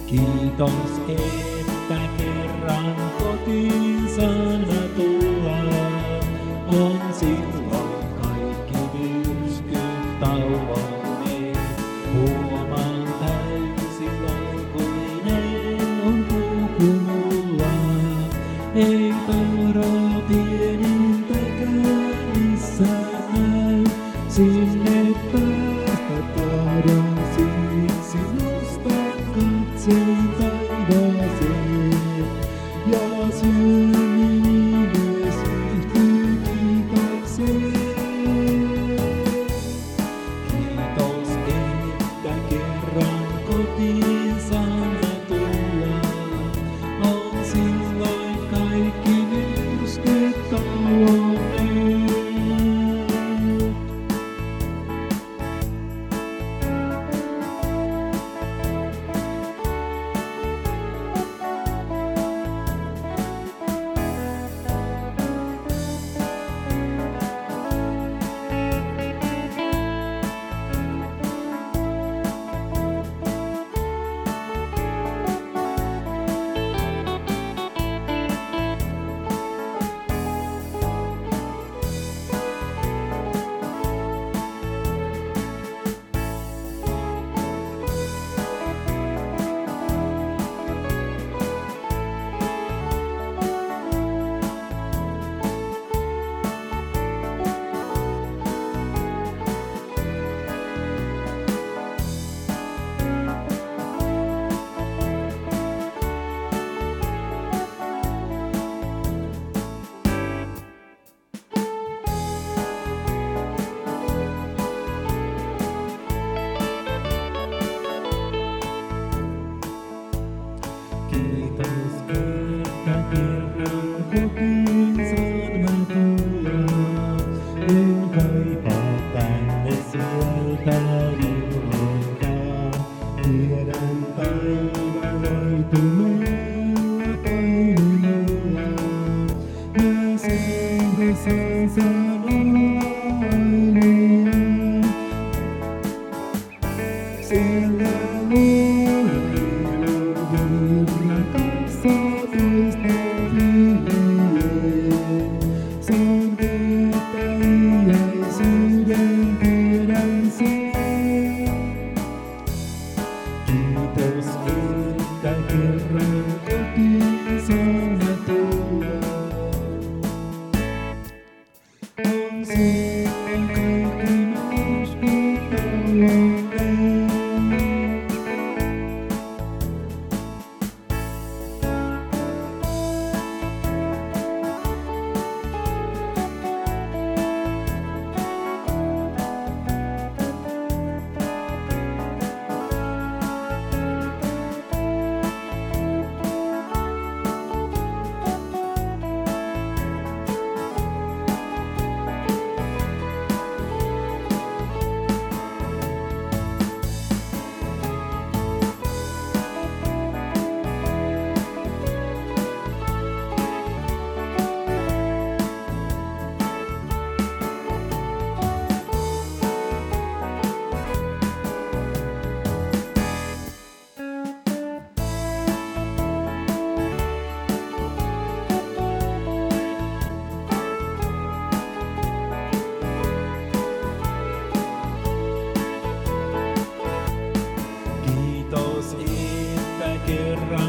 Kiitos, että kerran kotiin saana tulla. On silloin kaikki myrskyt tauonneet. Huomaan täysin valkoinen on kulku mulla. Ei tauro pienintäkään missään näy. Sinne päästä tahdon siksi nostaa katsein taivaaseen. Ja sydämeni myös yhtyy kiitokseen. Kiitos, että kerran kotiin saana tulla. On silloin kaikki myrskyt tauonneet. Kiitos, että kerran kotiin saana tulla. En kaipaa tänne sieltä juurikaan. Tiedän päivä laitumella painimella. Mä seurasin saan olla ainoa. Siellä kiitos, että kerran kotiin saana tulla. On silloin kaikki myrskyt tauonneet. Kiitos, että kerran